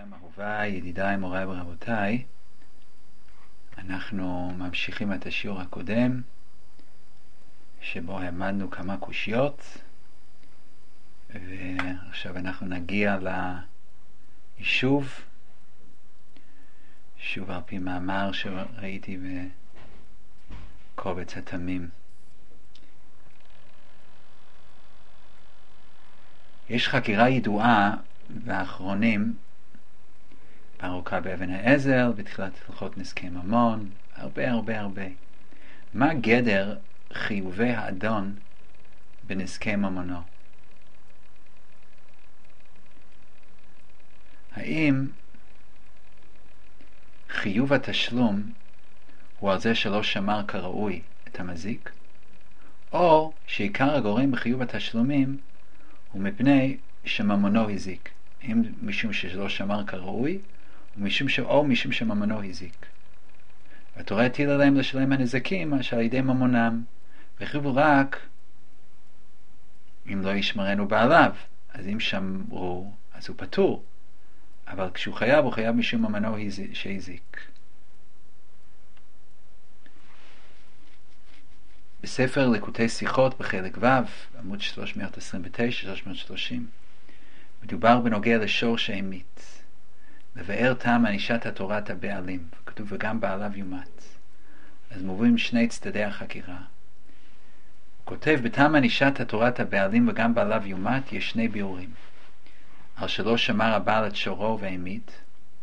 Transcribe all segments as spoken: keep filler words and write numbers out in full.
לכם אהוביי, ידידיי, מוריי ורבותיי. אנחנו ממשיכים את השיעור הקודם שבו העמדנו כמה קושיות, ועכשיו אנחנו נגיע ליישוב, שוב על פי מאמר שראיתי בקובץ התמים. יש חקירה ידועה והאחרונים בארוכה באבן העזר, בתחילת הלכות נזקי ממון, הרבה הרבה הרבה. מה גדר חיובי האדון בנזקי ממונו? האם חיוב התשלום הוא על זה שלא שמר כראוי את המזיק, או שעיקר הגורם בחיוב התשלומים הוא מפני שממונו הזיק? אם משום שלא שמר כראוי, ומשום ש... או משום שממונו הזיק. והתורה הטילה להם לשלם הנזקים אשר על ידי ממונם, וחיוב רק אם לא ישמרנו בעליו. אז אם שמרו, אז הוא פטור, אבל כשהוא חייב, הוא חייב משום ממונו שהזיק. בספר ליקוטי שיחות בחלק ו', עמוד שלוש מאות עשרים ותשע שלוש מאות ושלושים, מדובר בנוגע לשור שהמית, לבאר טעם ענישת התורת הבעלים, כתוב וגם בעליו יומת. אז מובאים שני צדדי החקירה. הוא כותב בטעם ענישת התורת הבעלים וגם בעליו יומת יש שני ביאורים: על שלא שמר הבעל את שורו והמית,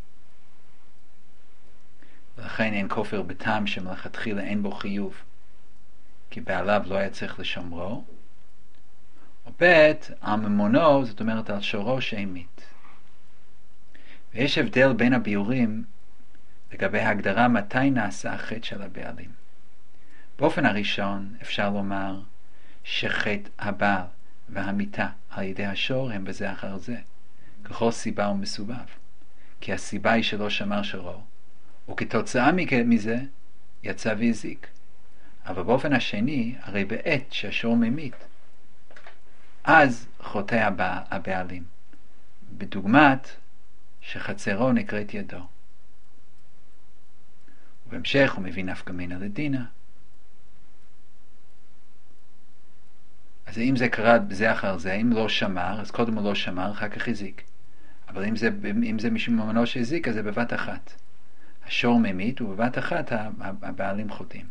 ולכן אין כופר בטעם שמלכתחילה אין בו חיוב, כי בעליו לא היה צריך לשמרו, או בית על ממונו, זאת אומרת על שורו שהמית. ויש הבדל בין הביאורים לגבי ההגדרה מתי נעשה החטא של הבעלים. באופן הראשון אפשר לומר שחטא הבעל והמיתה על ידי השור הם בזה אחר זה, ככל סיבה ומסובב, כי הסיבה היא שלא שמר שורו, וכתוצאה מזה יצא והזיק. אבל באופן השני, הרי בעת שהשור ממית, אז חוטא הבע, הבעלים, בדוגמת שחצרו נקראת ידו. ובהמשך הוא מביא נפקא מינה לדינה. אז אם זה קרה זה אחר זה, אם לא שמר, אז קודם הוא לא שמר, אחר כך הזיק. אבל אם זה, אם זה משום ממונו שהזיק, אז זה בבת אחת. השור ממית, ובבת אחת הבעלים חוטאים.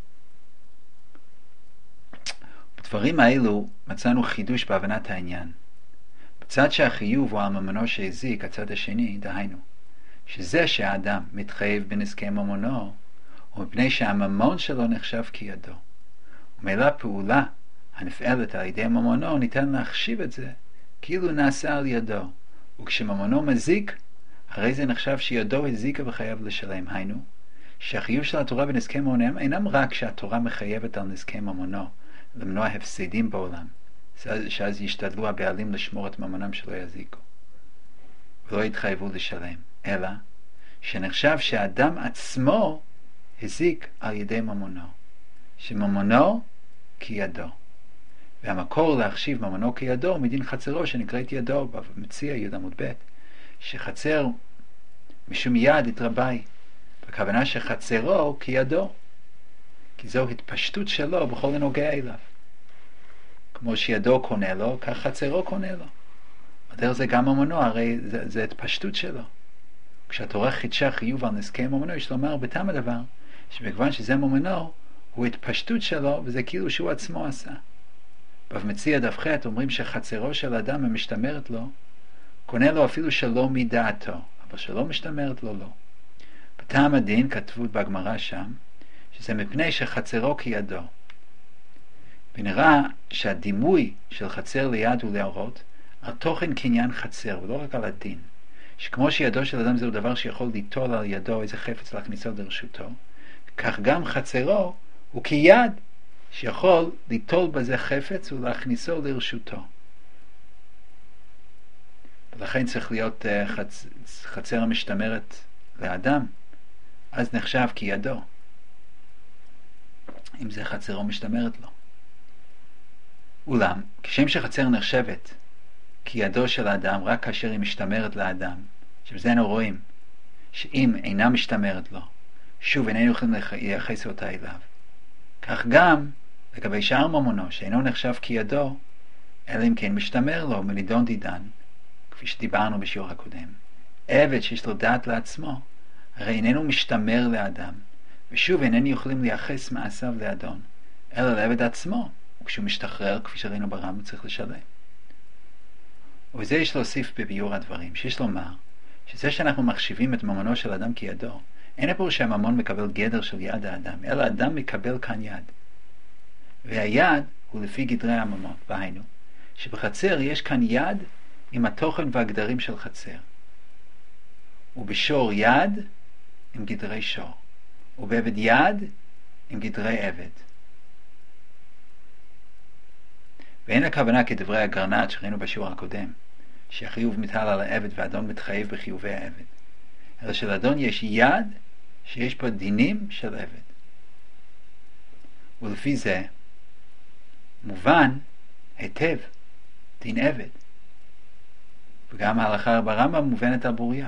בדברים האלו מצאנו חידוש בהבנת העניין. בצד שהחיוב הוא על ממונו שהזיק, הצד השני, דהיינו, שזה שהאדם מתחייב בנזקי ממונו, הוא מפני שהממון שלו נחשב כידו. ומילא פעולה הנפעלת על ידי ממונו, ניתן להחשיב את זה כאילו נעשה על ידו. וכשממונו מזיק, הרי זה נחשב שידו הזיקה וחייב לשלם. היינו, שהחיוב של התורה בנזקי ממונם אינם רק שהתורה מחייבת על נזקי ממונו, למנוע הפסדים בעולם, שאז ישתדלו הבעלים לשמור את ממונם שלא יזיקו ולא יתחייבו לשלם, אלא שנחשב שהאדם עצמו הזיק על ידי ממונו, שממונו כידו. והמקור להחשיב ממונו כידו מדין חצרו שנקראת ידו, במציע י' עמוד ב', שחצר משום יד התרבי, בכוונה שחצרו כידו, כי זו התפשטות שלו בכל הנוגע אליו. כמו שידו קונה לו, כך חצרו קונה לו. בדרך זה גם ממונו, הרי זה, זה התפשטות שלו. כשהתורה חידשה חיוב על נזקי ממונו, יש לומר בטעם הדבר, שבכיוון שזה ממונו, הוא התפשטות שלו, וזה כאילו שהוא עצמו עשה. במציע דף ח' אומרים שחצרו של אדם המשתמרת לו, קונה לו אפילו שלא מדעתו, אבל שלא משתמרת לו לא. בטעם הדין כתבו בגמרא שם, שזה מפני שחצרו כידו. ונראה שהדימוי של חצר ליד הוא להראות על תוכן קניין חצר, ולא רק על הדין. שכמו שידו של אדם זהו דבר שיכול ליטול על ידו איזה חפץ להכניסו לרשותו, כך גם חצרו הוא כיד שיכול ליטול בזה חפץ ולהכניסו לרשותו. ולכן צריך להיות חצ... חצר המשתמרת לאדם, אז נחשב כידו. אם זה חצרו משתמרת לו. אולם, כשם שחצר נחשבת כי ידו של האדם רק כאשר היא משתמרת לאדם, שבזנו רואים שאם אינה משתמרת לו, שוב איננו יכולים לייחס אותה אליו. כך גם לגבי שאר ממונו, שאינו נחשב כידו, אלא אם כן משתמר לו מלידון דידן, כפי שדיברנו בשיעור הקודם. עבד שיש לו דעת לעצמו, הרי איננו משתמר לאדם, ושוב איננו יכולים לייחס מעשיו לאדון, אלא לעבד עצמו, וכשהוא משתחרר, כפי שראינו ברמב"ם, צריך לשלם. ובזה יש להוסיף בביאור הדברים, שיש לומר, שזה שאנחנו מחשיבים את ממונו של אדם כידו, אין הפירוש שהממון מקבל גדר של יד האדם, אלא האדם מקבל כאן יד. והיד הוא לפי גדרי הממון, בהיינו, שבחצר יש כאן יד עם התוכן והגדרים של חצר. ובשור יד עם גדרי שור, ובעבד יד עם גדרי עבד. ואין הכוונה כדברי הגרנט שראינו בשיעור הקודם, שהחיוב מטל על העבד והאדון מתחייב בחיובי העבד, אלא שלאדון יש יד שיש בה דינים של עבד. ולפי זה מובן היטב דין עבד, וגם ההלכה ברמב"ם מובנת על בוריה,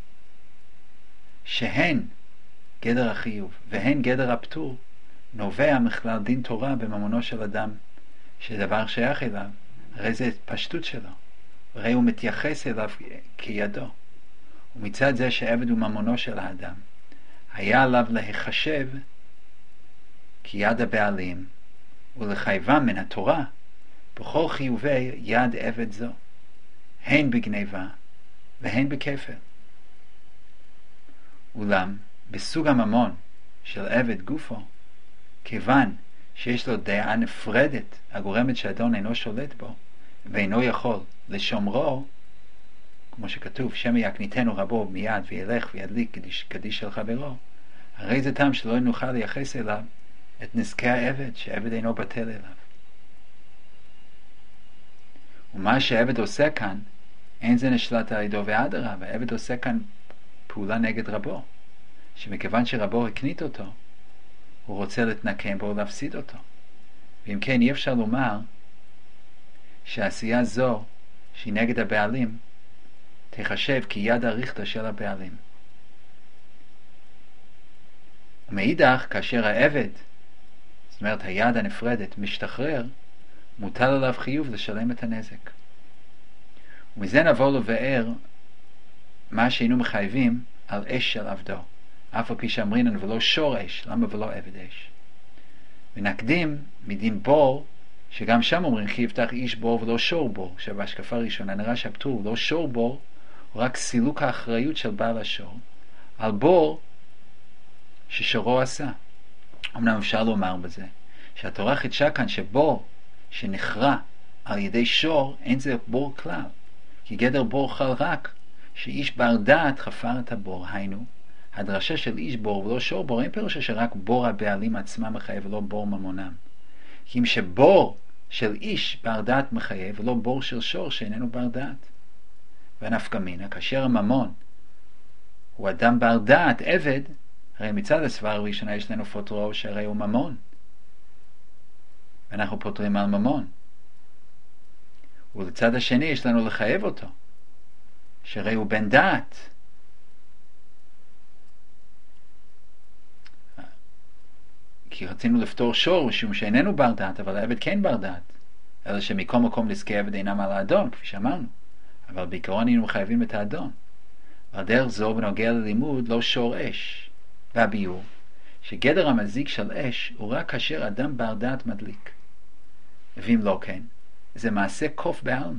שהן גדר החיוב והן גדר הפטור נובע מכלל דין תורה בממונו של אדם, שדבר שייך אליו, הרי זה פשטות שלו, הרי הוא מתייחס אליו כידו. ומצד זה שעבד הוא ממונו של האדם, היה עליו להיחשב כיד הבעלים, ולחייבם מן התורה בכל חיובי יד עבד זו, הן בגניבה והן בכפל. אולם בסוג הממון של עבד גופו, כיוון שיש לו דעה נפרדת הגורמת שאדון אינו שולט בו ואינו יכול לשומרו, כמו שכתוב, שמא יקניתנו רבו מיד וילך וידליק קדיש, קדיש של חברו, הרי זה טעם שלא נוכל לייחס אליו את נזקי העבד, שעבד אינו בטל אליו. ומה שהעבד עושה כאן, אין זה נשלט על ידו ואדרה, והעבד עושה כאן פעולה נגד רבו, שמכיוון שרבו הקנית אותו, הוא רוצה להתנקם בו ולהפסיד אותו. ואם כן, אי אפשר לומר שהעשייה זו, שהיא נגד הבעלים, תחשב כיד הריכטה של הבעלים. ומאידך, כאשר העבד, זאת אומרת היד הנפרדת, משתחרר, מוטל עליו חיוב לשלם את הנזק. ומזה נבוא לבאר מה שהיינו מחייבים על אש של עבדו, אף על פי שאמרינן ולא שור אש, למה ולא עבד אש? ונקדים מדין בור, שגם שם אומרים כי יפתח איש בור ולא שור בור, שבהשקפה ראשונה נראה שהפטור לא שור בור, הוא רק סילוק האחריות של בעל השור על בור ששורו עשה. אמנם אפשר לומר בזה שהתורה חידשה כאן שבור שנחרע על ידי שור אין זה בור כלל, כי גדר בור חל רק שאיש בר דעת חפר את הבור. היינו, הדרשה של איש בור ולא שור בור אין פירושה שרק בור הבעלים עצמם מחייב ולא בור ממונם, כי אם שבור של איש בר דעת מחייב ולא בור של שור שאיננו בר דעת. ונפקא מינה, כאשר הממון הוא אדם בר דעת, עבד, הרי מצד הסברה הראשונה יש לנו פוטרו שהרי הוא ממון, ואנחנו פוטרים על ממון. ולצד השני יש לנו לחייב אותו, שהרי הוא בן דעת. כי רצינו לפתור שור משום שאיננו בר דעת, אבל העבד כן בר דעת, אלא שמכל מקום נזקי עבד אינם על האדון, כפי שאמרנו, אבל בעיקרון היינו חייבים את האדון. ועל דרך זו בנוגע ללימוד לא שור אש, והביור שגדר המזיק של אש הוא רק כאשר אדם בר דעת מדליק, ואם לא כן זה מעשה קוף בעלמא,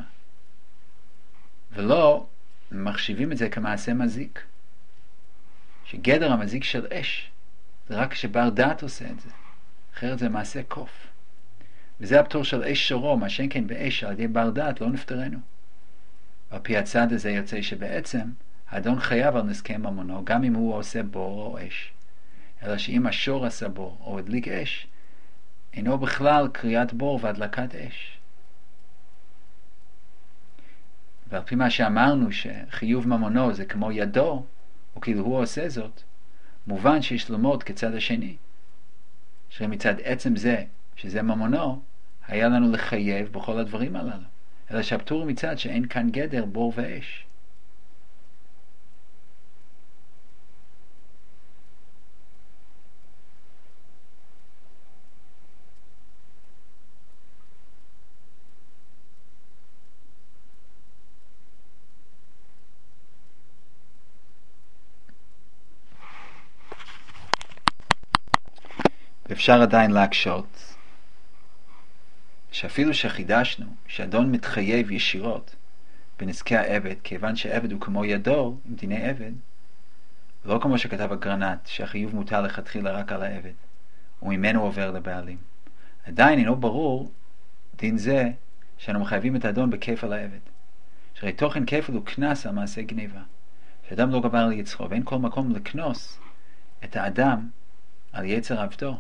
ולא מחשיבים את זה כמעשה מזיק, שגדר המזיק של אש זה רק כשבר דעת עושה את זה, אחרת זה מעשה קוף. וזה הפטור של אש שורו, מה שאין כן באש על ידי בר דעת לא נפטרנו. על פי הצד הזה יוצא שבעצם האדון חייב על נזקי ממונו גם אם הוא עושה בור או אש, אלא שאם השור עשה בור או הדליק אש, אינו בכלל קריאת בור והדלקת אש. ועל פי מה שאמרנו שחיוב ממונו זה כמו ידו, או כאילו הוא עושה זאת, מובן שיש ללמוד כצד השני, שמצד עצם זה שזה ממונו, היה לנו לחייב בכל הדברים הללו, אלא שהפטור מצד שאין כאן גדר בור ואש. ואפשר עדיין להקשות, שאפילו שחידשנו, שאדון מתחייב ישירות בנזקי העבד, כיוון שעבד הוא כמו ידו עם דיני עבד, לא כמו שכתב אגרנט, שהחיוב מוטל לכתחילה רק על העבד, וממנו עובר לבעלים. עדיין אינו ברור דין זה שאנו מחייבים את האדון בכפל העבד. שהרי תוכן כפל הוא כנס על מעשה גניבה. שאדם לא גבר על יצרו, ואין כל מקום לקנוס את האדם על יצר עבדו.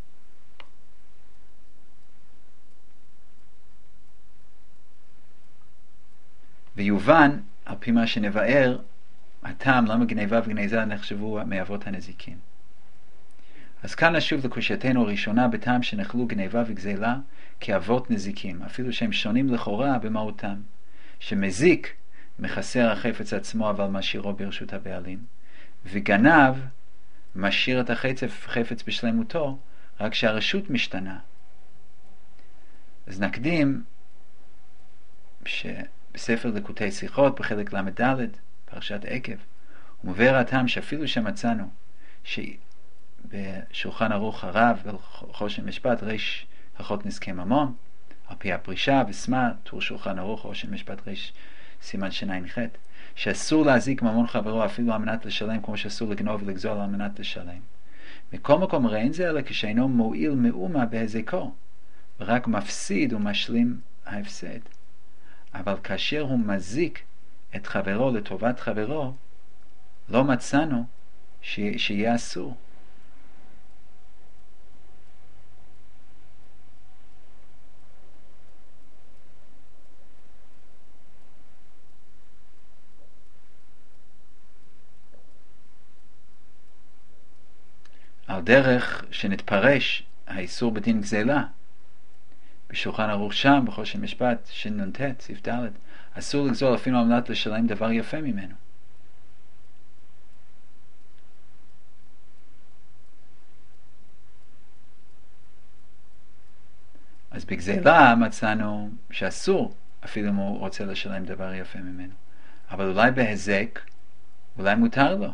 ויובן, על פי מה שנבאר, הטעם למה גניבה וגניזה נחשבו מאבות הנזיקין. אז כאן נשוב לקושייתנו הראשונה בטעם שנחלו גניבה וגזילה כאבות נזיקים, אפילו שהם שונים לכאורה במהותם. שמזיק מחסר החפץ עצמו אבל משאירו ברשות הבעלים, וגנב משאיר את החפץ חפץ בשלמותו, רק שהרשות משתנה. אז נקדים שבספר לקוטי שיחות בחלק למד פרשת עקב הוא מבאר הטעם שאפילו שמצאנו שבשולחן ערוך הרב וחושן משפט ריש הלכות נזקי ממון על פי הפרישה וסמה טור שולחן ערוך חושן משפט ריש סימן שניים ח' שאסור להזיק ממון חברו אפילו על מנת לשלם, כמו שאסור לגנוב ולגזול על מנת לשלם. מכל מקום ראין זה אלא כשאינו מועיל מאומה בהזיקו, ורק מפסיד ומשלים ההפסד. אבל כאשר הוא מזיק את חברו לטובת חברו, לא מצאנו ש... שיהיה אסור. על דרך שנתפרש האיסור בדין גזילה בשולחן ערוך שם בחושן משפט שנ"ט סעיף ד', אסור לגזול אפילו על מנת לשלם דבר יפה ממנו. אז בגזילה מצאנו שאסור אפילו אם הוא רוצה לשלם דבר יפה ממנו, אבל אולי בהזק אולי מותר לו,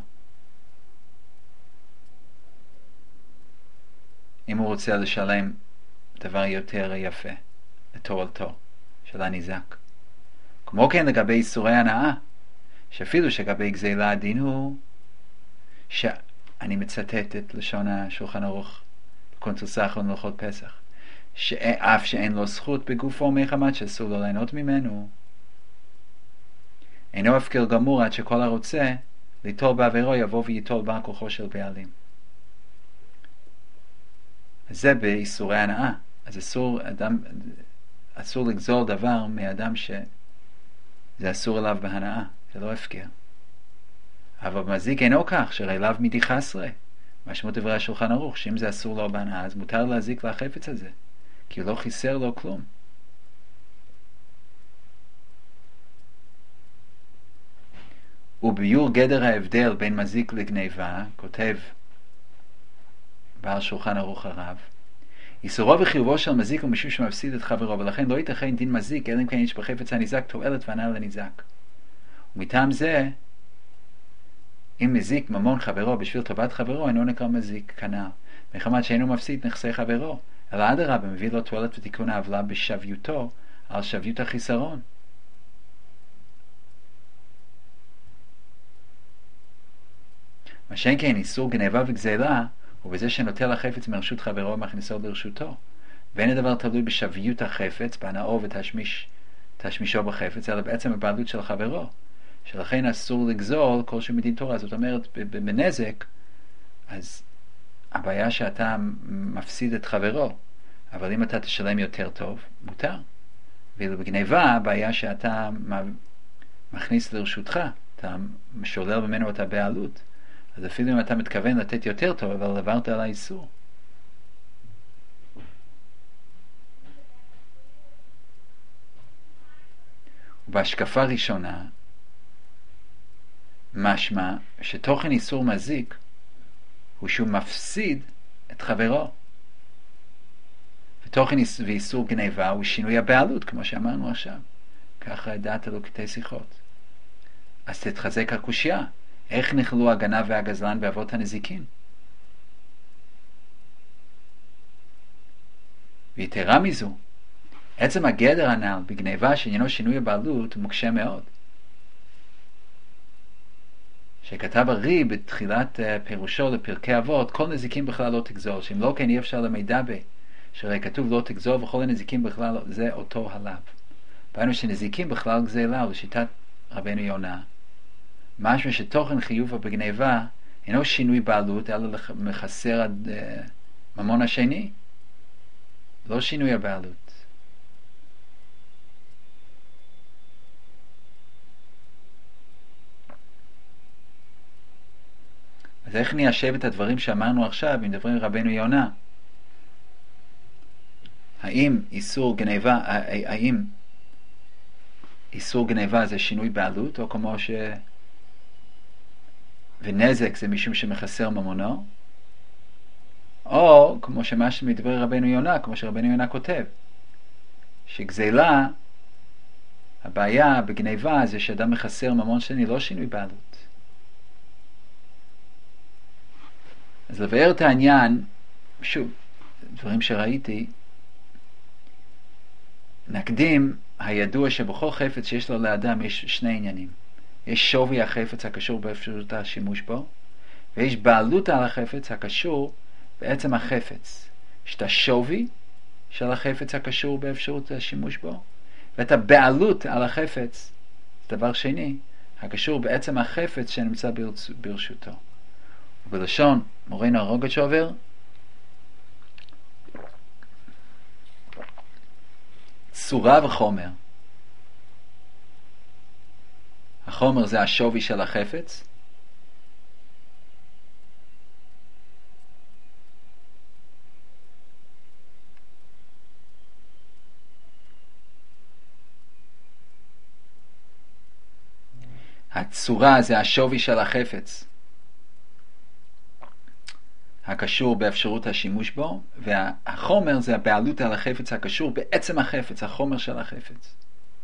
אם הוא רוצה לשלם דבר יותר יפה לתועלתו של הניזק. כמו כן לגבי איסורי הנאה, שאפילו שגבי גזילה הדין הוא שאני מצטט את לשון השולחן ערוך בקונטרס האחרון להלכות פסח, שאף שאין לו זכות בגופו מחמת שאסור לו ליהנות ממנו, אינו הפקר גמור עד שכל הרוצה ליטול בעבירו יבוא ויטול בה כוחו של בעלים. זה באיסורי הנאה. אז אסור, אדם, אסור לגזול דבר מאדם שזה אסור אליו בהנאה, זה לא הפקר. אבל מזיק אינו כך, שהרי אליו מידי חסרה, משמעות דברי השולחן ערוך, שאם זה אסור לו בהנאה, אז מותר להזיק לחפץ הזה, כי הוא לא חיסר לו כלום. וביור גדר ההבדל בין מזיק לגניבה, כותב בעל שולחן ערוך הרב, איסורו וחיובו של מזיק הוא משום שמפסיד את חברו, ולכן לא ייתכן דין מזיק אלא אם כן יש בחפץ הניזק תועלת והנאה לניזק. ומטעם זה, אם מזיק ממון חברו בשביל טובת חברו, אינו נקרא מזיק כנ"ל, מחמת שאינו מפסיד נכסי חברו, אלא אדרבה מביא לו תועלת ותיקון העוולה בשוויותו על שוויות החיסרון. מה שאין כן איסור גניבה וגזילה ובזה שנוטל החפץ מרשות חברו ומכניסו לרשותו, ואין הדבר תלוי בשוויות החפץ, בהנאו ותשמיש, תשמישו בחפץ, אלא בעצם הבעלות של חברו, שלכן אסור לגזול כל שמדין תורה. זאת אומרת, בנזק, אז הבעיה שאתה מפסיד את חברו, אבל אם אתה תשלם יותר טוב, מותר. ואילו בגניבה, הבעיה שאתה מכניס לרשותך, אתה שולל ממנו את הבעלות, אז אפילו אם אתה מתכוון לתת יותר טוב, אבל עברת על האיסור. ובהשקפה ראשונה, משמע שתוכן איסור מזיק הוא שהוא מפסיד את חברו. ותוכן ואיסור גניבה הוא שינוי הבעלות, כמו שאמרנו עכשיו. ככה דעת לקוטי שיחות. אז תתחזק הקושיה. איך נכלו הגנב והגזלן באבות הנזיקין? ויתרה מזו, עצם הגדר הנ"ל בגניבה שעניינו שינוי הבעלות הוא מוקשה מאוד. שכתב הרי בתחילת פירושו לפרקי אבות, כל נזיקים בכלל לא תגזול, שאם לא כן אי אפשר למידע ב, שהרי כתוב לא תגזול וכל הנזיקים בכלל זה אותו הלאו. ראינו שנזיקים בכלל גזלה, לשיטת רבנו יונה, משמע שתוכן חיוב בגניבה אינו שינוי בעלות, אלא מחסר ממון השני, לא שינוי הבעלות. אז איך ניישב את הדברים שאמרנו עכשיו, אם מדברים רבנו יונה? האם איסור גניבה, האם איסור גניבה זה שינוי בעלות, או כמו ש... ונזק זה משום שמחסר ממונו, או כמו שמה שמדבר רבנו יונה, כמו שרבנו יונה כותב, שגזלה, הבעיה בגניבה זה שאדם מחסר ממון שני, לא שינוי בעלות. אז לבאר את העניין, שוב, דברים שראיתי, נקדים הידוע שבכל חפץ שיש לו לאדם יש שני עניינים. יש שווי החפץ הקשור באפשרות השימוש בו, ויש בעלות על החפץ הקשור בעצם החפץ. יש את השווי של החפץ הקשור באפשרות השימוש בו, ואת הבעלות על החפץ, דבר שני, הקשור בעצם החפץ שנמצא ברשותו. ובלשון מורנו הרוגצ'ובר, צורה וחומר. החומר זה השווי של החפץ, הצורה זה השווי של החפץ הקשור באפשרות השימוש בו, והחומר זה הבעלות על החפץ הקשור בעצם החפץ, החומר של החפץ.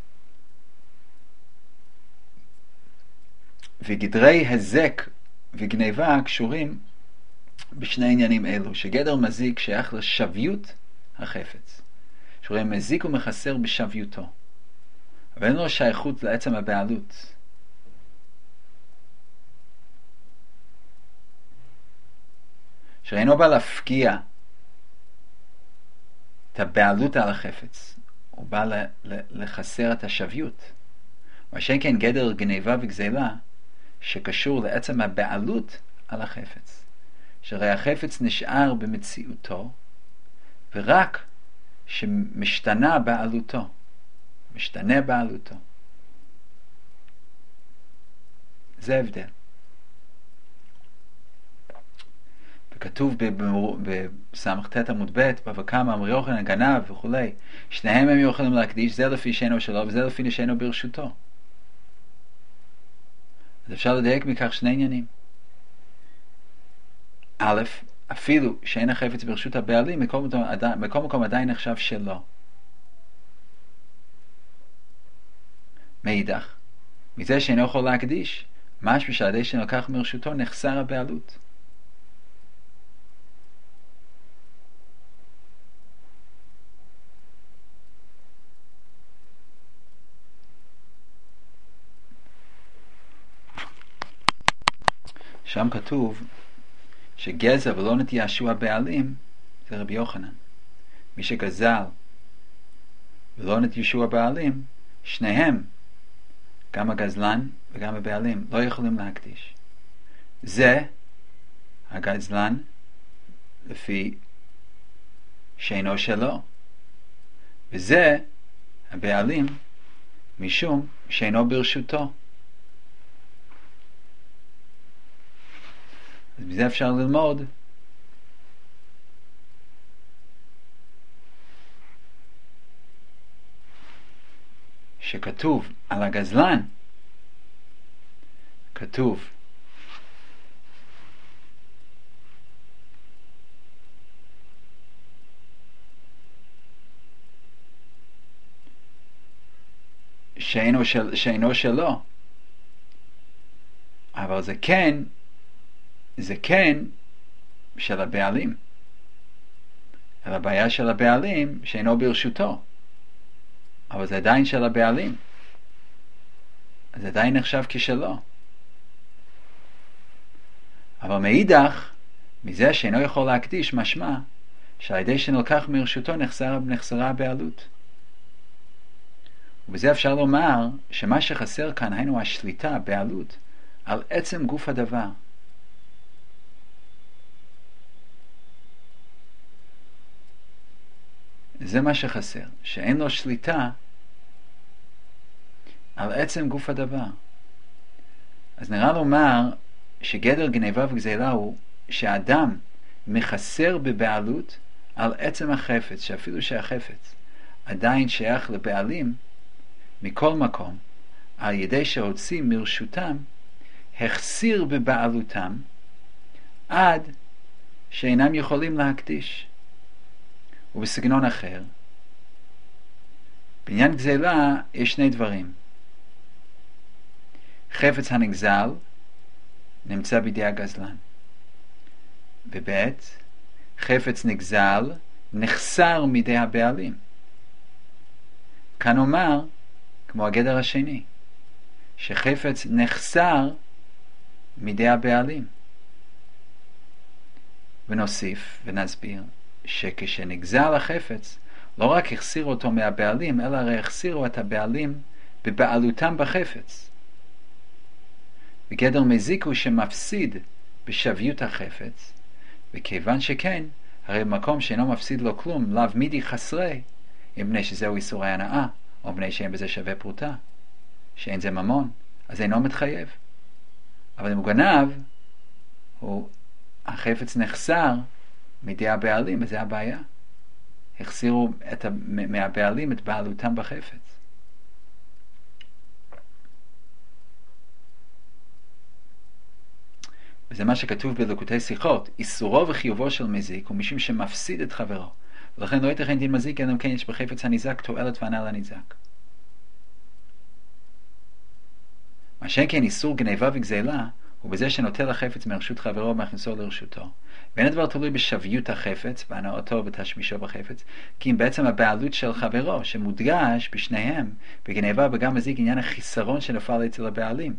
וגדרי הזק וגניבה קשורים בשני עניינים אלו, שגדר מזיק שייך לשוויות החפץ, שהוא מזיק ומחסר בשוויותו, אבל אין לו שייכות לעצם הבעלות. שאינו בא להפקיע את הבעלות על החפץ, הוא בא לחסר את השוויות. ושאין כן גדר גניבה וגזלה שקשור לעצם הבעלות על החפץ, שהרי החפץ נשאר במציאותו ורק שמשתנה בעלותו, משתנה בעלותו. זה הבדל. כתוב בסמ"ט עמוד ב' בבא קמא אמר יוחנן גנב וכו', שניהם הם יכולים להקדיש, זה לפי שאינו שלו וזה לפי שאינו ברשותו. אז אפשר לדייק מכך שני עניינים. א', אפילו שאין החפץ ברשות הבעלים, מכל מקום עדיין נחשב שלו. מאידך, מזה שאינו יכול להקדיש, משהו שעדי שנלקח מרשותו נחסר הבעלות. שם כתוב שגזל ולא נתייאשו הבעלים זה רבי יוחנן. מי שגזל ולא נתייאשו הבעלים, שניהם, גם הגזלן וגם הבעלים, לא יכולים להקדיש. זה הגזלן לפי שאינו שלו, וזה הבעלים משום שאינו ברשותו. אז מזה אפשר ללמוד שכתוב על הגזלן, כתוב שאינו, של, שאינו שלו, אבל זה כן זה כן של הבעלים. אלא הבעיה של הבעלים שאינו ברשותו. אבל זה עדיין של הבעלים. זה עדיין נחשב כשלו. אבל מאידך, מזה שאינו יכול להקדיש משמע, שעל ידי שנלקח מרשותו נחסרה, נחסרה הבעלות. ובזה אפשר לומר שמה שחסר כאן היינו השליטה, הבעלות, על עצם גוף הדבר. זה מה שחסר, שאין לו שליטה על עצם גוף הדבר. אז נראה לומר שגדר גניבה וגזלה הוא שהאדם מחסר בבעלות על עצם החפץ, שאפילו שהחפץ עדיין שייך לבעלים, מכל מקום, על ידי שהוציא מרשותם, החסיר בבעלותם, עד שאינם יכולים להקדיש. ובסגנון אחר, בעניין גזלה יש שני דברים. חפץ הנגזל נמצא בידי הגזלן. וב' חפץ נגזל נחסר מידי הבעלים. כאן אומר, כמו הגדר השני, שחפץ נחסר מידי הבעלים. ונוסיף ונסביר שכשנגזל החפץ, לא רק החסירו אותו מהבעלים, אלא הרי החסירו את הבעלים בבעלותם בחפץ. בגדר מזיק הוא שמפסיד בשוויות החפץ, וכיוון שכן, הרי במקום שאינו מפסיד לו כלום, לאו מידי חסרי, אם בני שזהו איסורי הנאה, או בני שאין בזה שווה פרוטה, שאין זה ממון, אז אינו מתחייב. אבל אם הוא גנב, הוא, החפץ נחסר מידי הבעלים, וזה הבעיה. החסירו את, מהבעלים את בעלותם בחפץ. וזה מה שכתוב בליקוטי שיחות, איסורו וחיובו של מזיק הוא משום שמפסיד את חברו, ולכן לא ייתכן דין מזיק אלא אם כן יש בחפץ הניזק תועלת והנאה לניזק. מה שכן איסור גניבה וגזלה הוא בזה שנוטל החפץ מרשות חברו ומכניסו לרשותו, ואין הדבר תלוי בשוויות החפץ, בהנאותו ובתשמישו בחפץ, כי אם בעצם הבעלות של חברו שמודגש בשניהם בגניבה וגם מזיק עניין החיסרון שנפל אצל הבעלים.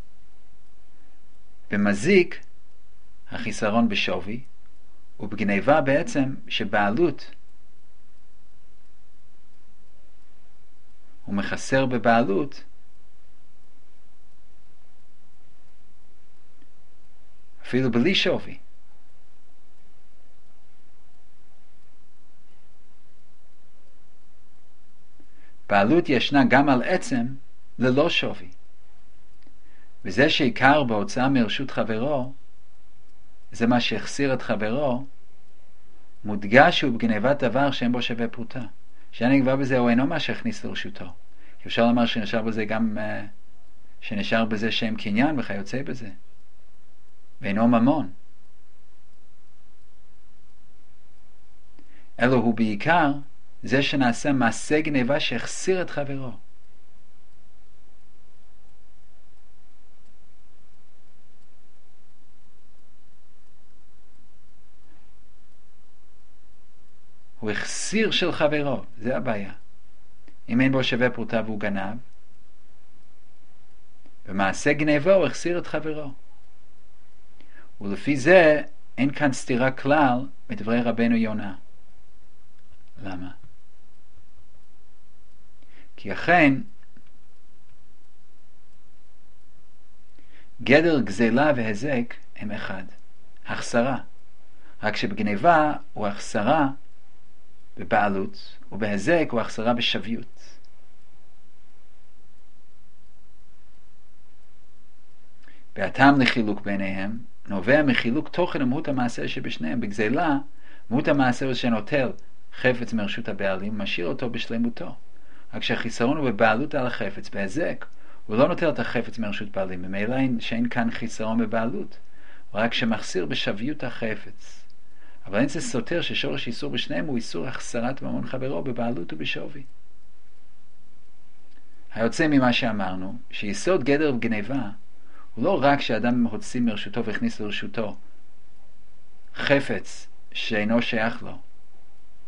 במזיק החיסרון בשווי, ובגניבה בעצם שבעלות הוא מחסר בבעלות אפילו בלי שווי. בעלות ישנה גם על עצם ללא שווי. וזה שעיקר בהוצאה מרשות חברו, זה מה שהחסיר את חברו, מודגש הוא בגניבת דבר שאין בו שווה פרוטה. שהנגבה בזה הוא אינו מה שהכניס לרשותו. אפשר לומר שנשאר בזה גם, שנשאר בזה שם קניין וכיוצא בזה. ואינו ממון. אלו הוא בעיקר זה שנעשה מעשה גניבה שהחסיר את חברו. הוא החסיר של חברו, זה הבעיה. אם אין בו שווה פרוטה והוא גנב, במעשה גניבה הוא החסיר את חברו. ולפי זה אין כאן סתירה כלל מדברי רבנו יונה. למה? כי אכן גדר גזלה והזק הם אחד, החסרה. רק שבגניבה הוא החסרה בבעלות, ובהזק הוא החסרה בשוויות. והטעם לחילוק ביניהם נובע מחילוק תוכן ומהות המעשה שבשניהם. בגזלה, מהות המעשה הוא שנוטל חפץ מרשות הבעלים, משאיר אותו בשלמותו. רק שהחיסרון הוא בבעלות על החפץ. בהזק הוא לא נוטל את החפץ מרשות בעלים, ממילא שאין כאן חיסרון בבעלות, רק שמחסיר בשוויות החפץ. אבל אין זה סותר ששורש איסור בשניהם הוא איסור החסרת ממון חברו בבעלות ובשווי. היוצא ממה שאמרנו, שיסוד גדר וגניבה הוא לא רק שאדם הוציא מרשותו והכניס לרשותו חפץ שאינו שייך לו,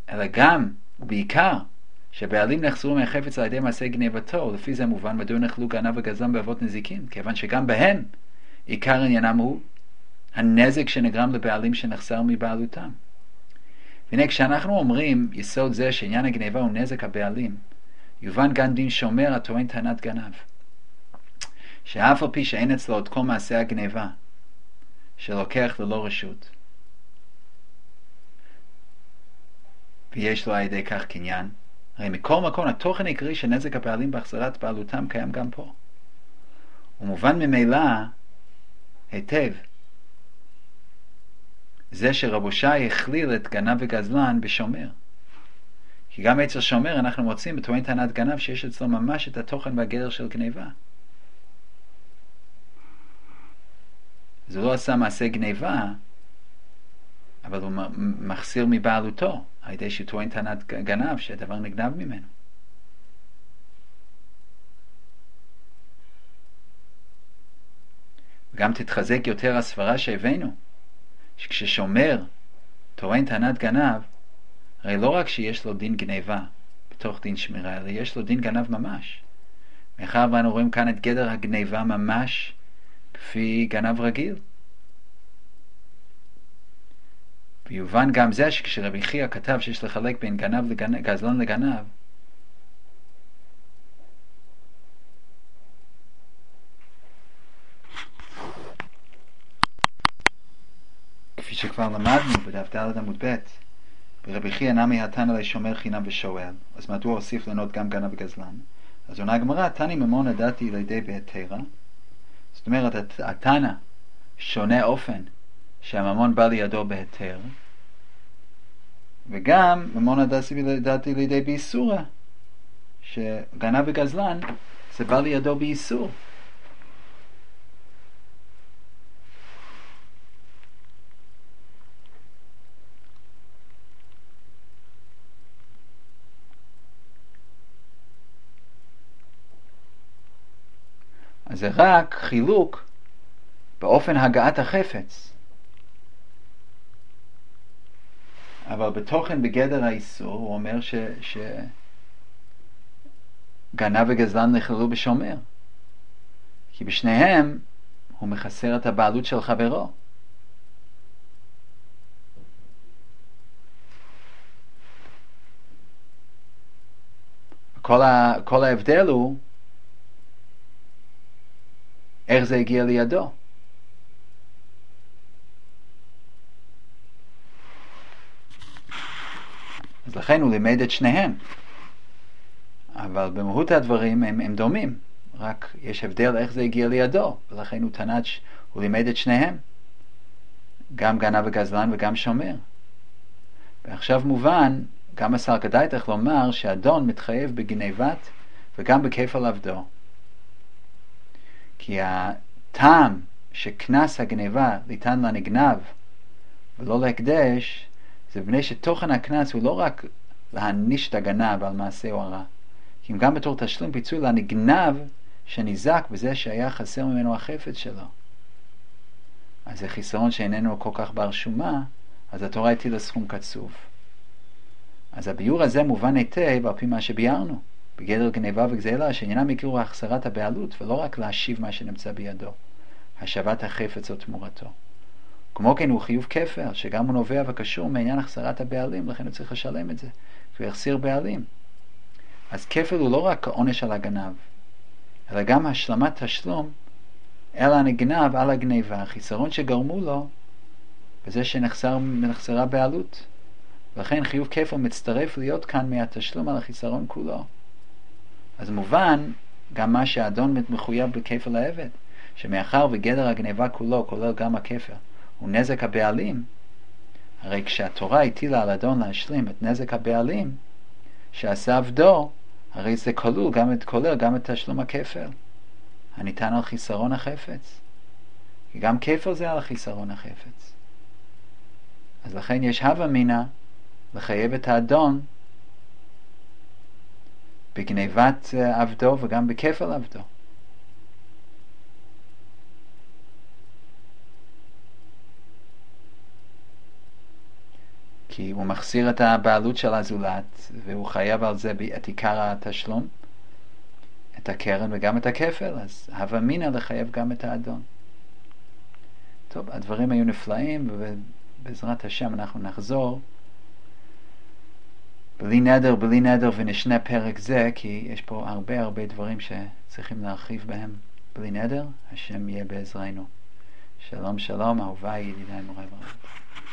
אלא גם, ובעיקר, שבעלים נחזרו מהחפץ על ידי מעשה גניבתו, לפי זה מובן מדוע נחלו גנב וגזלן באבות נזיקין, כיוון שגם בהם עיקר עניינם הוא הנזק שנגרם לבעלים שנחסר מבעלותם. והנה כשאנחנו אומרים יסוד זה שעניין הגניבה הוא נזק הבעלים, יובן גם דין שומר הטוען טענת גנב, שאף על פי שאין אצלו עוד כל מעשה הגניבה שלוקח ללא רשות, ויש לו על ידי כך קניין, הרי מכל מקום התוכן העיקרי של נזק הבעלים בהחזרת בעלותם קיים גם פה. ומובן ממילא היטב זה שרבו שי הכליל את גנב וגזלן בשומר. כי גם אצל שומר אנחנו מוצאים בטוען טענת גנב שיש אצלו ממש את התוכן והגדר של גניבה. אז הוא לא עשה מעשה גניבה, אבל הוא מחסיר מבעלותו, על ידי שהוא טוען טענת גנב שהדבר נגנב ממנו. וגם תתחזק יותר הסברה שהבאנו, שכששומר טוען טענת גנב, הרי לא רק שיש לו דין גניבה בתוך דין שמירה, אלא יש לו דין גנב ממש. מאחר ואנו רואים כאן את גדר הגניבה ממש כפי גנב רגיל. ויובן גם זה שכשרבי חייא כתב שיש לחלק בין גנב לגנב, גזלן לגנב, כפי שכבר למדנו בדף ד' עמוד ב', ורבי חייא נמי התנא עלי שומר חינם ושואל, אז מדוע הוסיף לנות גם גנב וגזלן? אז עונה הגמרא, תני ממון הדתי לידי בהתרה. זאת אומרת, התנא שונה אופן שהממון בא לידו בהתר, וגם ממון הדתי לידי באיסורה, שגנב וגזלן זה בא לידו באיסור. אז זה רק חילוק באופן הגעת החפץ, אבל בתוכן בגדר האיסור הוא אומר ש, שגנב וגזלן נכללו בשומר, כי בשניהם הוא מחסר את הבעלות של חברו. כל, ה, כל ההבדל הוא איך זה הגיע לידו. אז לכן הוא לימד את שניהם, אבל במהות הדברים הם, הם דומים, רק יש הבדל איך זה הגיע לידו, ולכן הוא טען שהוא לימד את שניהם, גם גנב וגזלן וגם שומר. ועכשיו מובן, גם השר כדאי צריך לומר שאדון מתחייב בגניבת וגם בכפל עבדו. כי הטעם שכנס הגניבה ניתן לנגנב ולא להקדש, זה בני שתוכן הכנס הוא לא רק להעניש את הגנב על מעשה או הרע, כי גם בתור תשלום פיצוי לנגנב שניזק בזה שהיה חסר ממנו החפץ שלו. אז זה חיסרון שאיננו כל כך בר שומה, אז התורה הטילה סכום קצוב. אז הביור הזה מובן היטב על פי מה שביארנו, בגדר גניבה וגזלה, שעניינם יקראו החסרת הבעלות, ולא רק להשיב מה שנמצא בידו, השבת החפץ או תמורתו. כמו כן הוא חיוב כפל, שגם הוא נובע וקשור מעניין החסרת הבעלים, לכן הוא צריך לשלם את זה, והוא יחסיר בעלים. אז כפל הוא לא רק עונש על הגנב, אלא גם השלמת תשלום אל הנגנב על הגניבה, החיסרון שגרמו לו בזה שנחסרה בעלות. ולכן חיוב כפל מצטרף להיות כאן מהתשלום על החיסרון כולו. אז מובן גם מה שהאדון מחויב בכפל העבד, שמאחר וגדר הגניבה כולו, כולל גם הכפל, הוא נזק הבעלים, הרי כשהתורה הטילה על אדון להשלים את נזק הבעלים שעשה עבדו, הרי זה כולל גם את, כולל גם את תשלום הכפל הניתן על חיסרון החפץ, כי גם כפל זה על החיסרון החפץ. אז לכן יש הווה מינה לחייב את האדון בגניבת עבדו וגם בכפל עבדו. כי הוא מחסיר את הבעלות של הזולת, והוא חייב על זה את עיקר התשלום, את הקרן וגם את הכפל, אז הווה אמינא לחייב גם את האדון. טוב, הדברים היו נפלאים, ובעזרת השם אנחנו נחזור בלי נדר, בלי נדר ונשנה פרק זה, כי יש פה הרבה הרבה דברים שצריכים להרחיב בהם בלי נדר. השם יהיה בעזרנו. שלום שלום, אהוביי, ידידיי, מוריי ורבותיי.